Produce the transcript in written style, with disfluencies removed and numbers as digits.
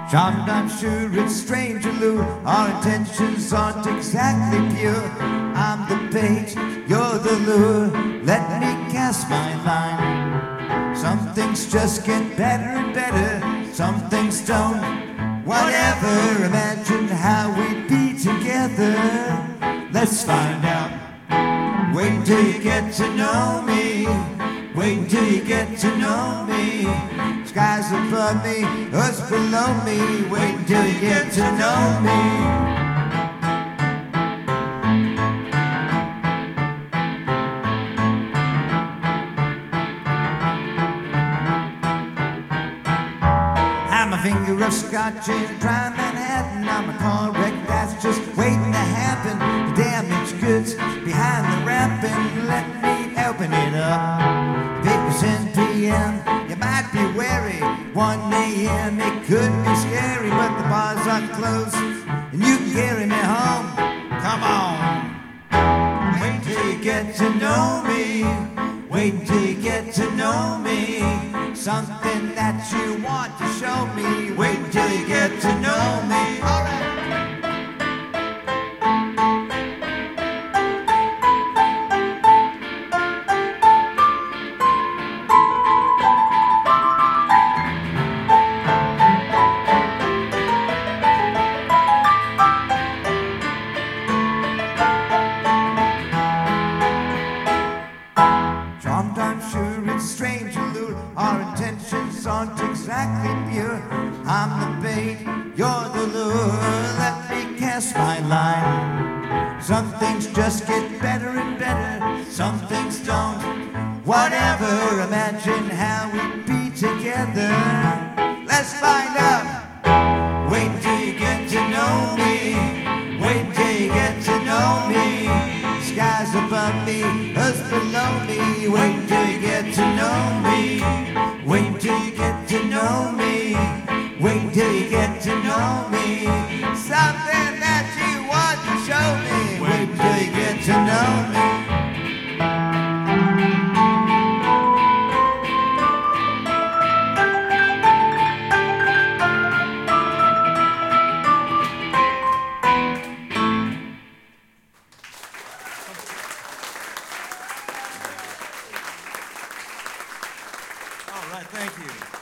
Charmed, I'm sure it's strange allure. Our intentions aren't exactly pure. I'm the bait, you're the lure. Let me cast my line. Some things just get better and better, some things don't. Whatever, imagine how we'd be together. Let's find out. Wait until you get to know me. Wait until you get to know me. Skies above me, earth below me. Wait until you get to know me. I'm a finger of scotch in prime Manhattan. I'm a car wreck that's just waiting to happen. The damaged goods behind the wrapping. Let me open it up. Papers 10 p.m. You might be wary. 1 a.m. It could be scary, but the bars are closed and you can carry me home. Come on. Wait till you get to know me. Wait until you get to know me. Something that you want to show me. Wait until you get to know me. All right. Charmed, I'm sure it's strange allure. Our intentions aren't exactly pure. I'm the bait, you're the lure. Let me cast my line. Some things just get better and better, some things don't. Whatever, imagine how we'd be together. Let's find out. Wait till you get to know me. Wait till you get to know me. Skies above me, earth below me. Wait till you get to know me. Wait till you get to know me. Wait till you get to know me. Something that you want to show me. Wait till you get to know me. All right, thank you.